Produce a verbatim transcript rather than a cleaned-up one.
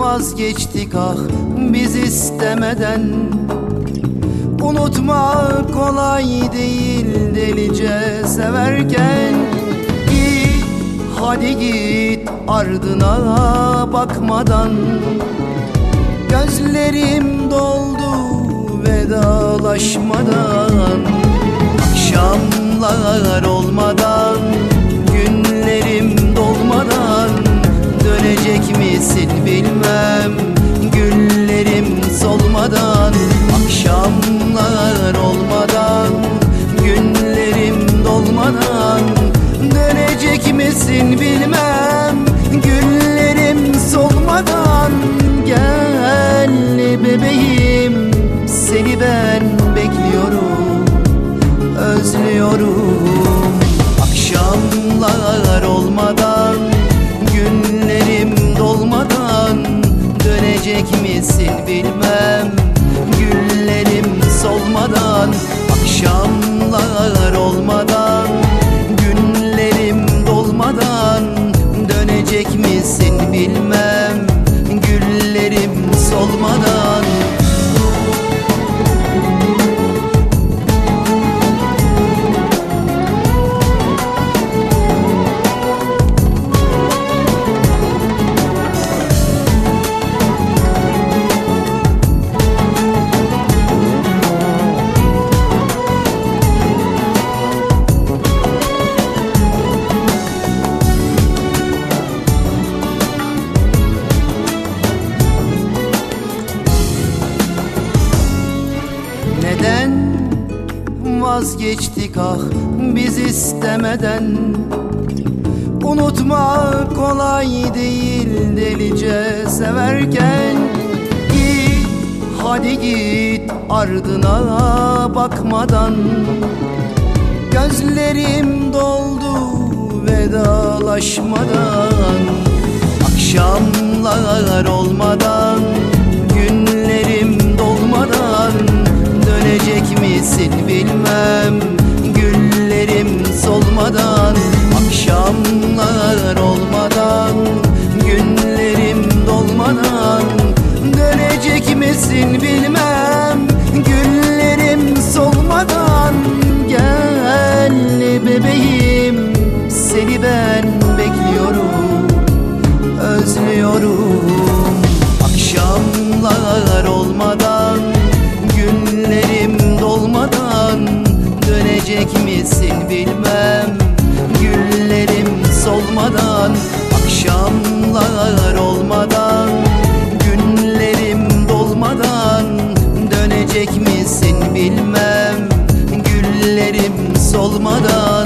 vazgeçtik ah biz istemeden. Unutmak kolay değil delice severken. Git hadi git ardına bakmadan. Gözlerim doldu vedalaşmadan. Akşamlar olmadan, günlerim dolmadan dönecek misin bilmem, güllerim solmadan. Akşamlar olmadan, günlerim dolmadan dönecek misin bilmem, güllerim solmadan. Gel bebeğim, seni ben bekliyorum, özlüyorum. Akşamlar olmadan, günlerim dolmadan dönecek misin bilmem, güllerim solmadan. Akşamlar olmadan, günlerim dolmadan dönecek misin bilmem, güllerim solmadan. Neden vazgeçtik ah biz istemeden. Unutmak kolay değil delice severken. Git hadi git ardına bakmadan. Gözlerim doldu vedalaşmadan. Akşamlar olmadan, günlerim dolmadan dönecek misin bilmem, güllerim solmadan. Akşamlar olmadan, günlerim dolmadan dönecek misin bilmem, güllerim solmadan. Gel bebeğim, seni ben bekliyorum, özlüyorum. Akşamlar olmadan, günlerim dolmadan dönecek misin bilmem, güllerim solmadan. Akşamlar olmadan, günlerim dolmadan dönecek misin bilmem, güllerim solmadan.